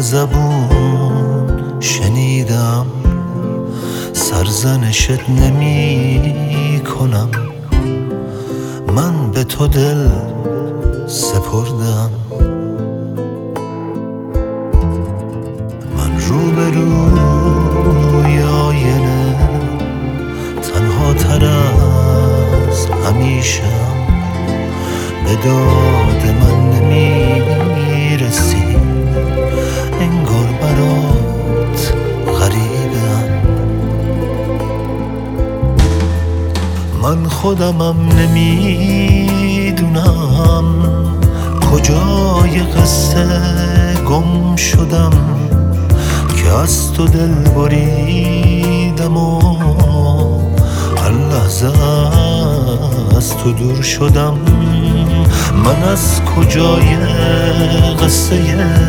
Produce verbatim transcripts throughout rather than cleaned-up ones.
زبون شنیدم، سرزنشت نمی کنم، من به تو دل سپردم. من رو به روی آینه تنها تر از همیشم، به داد من نمیرسی، انگار برات غریبم. من خودمم نمیدونم کجای قصه گم شدم، که از تو دل بریدم و هر لحظه از تو دور شدم. من از کجای قصه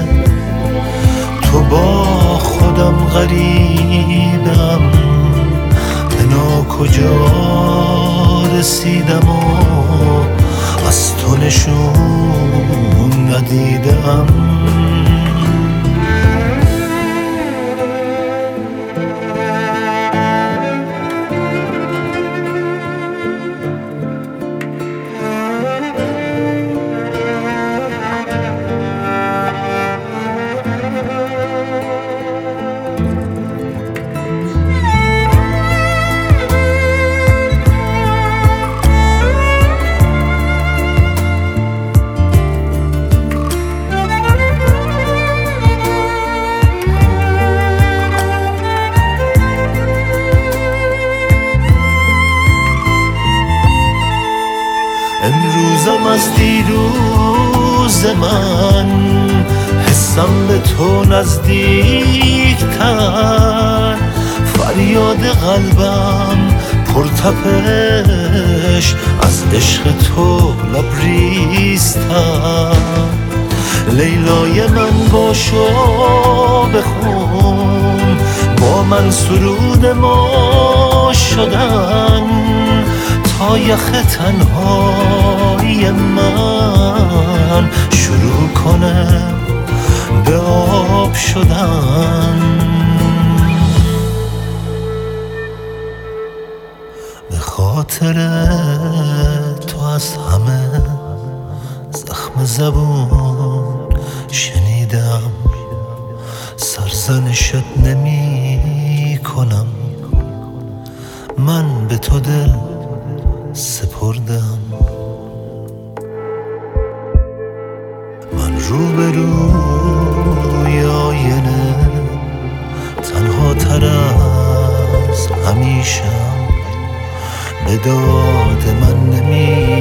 تو با خودم غریبم، به ناکجا رسیدم و از تو نشون ندیدم. امروزم از دیروز من حسم به تو نزدیکتر، فریاد قلبم پرتپش از عشق تو لبریزتر. لیلای من باشو بخون، با من سرود ما شدن، تا یخ تنهای من شروع کنه به آب شدن. به خاطر تو از همه زخم زبون شنیدم، سرزنشت نمی کنم، من به تو دل سپردم. من رو به روی آینه تنها تر از همیشم، به داد من نمی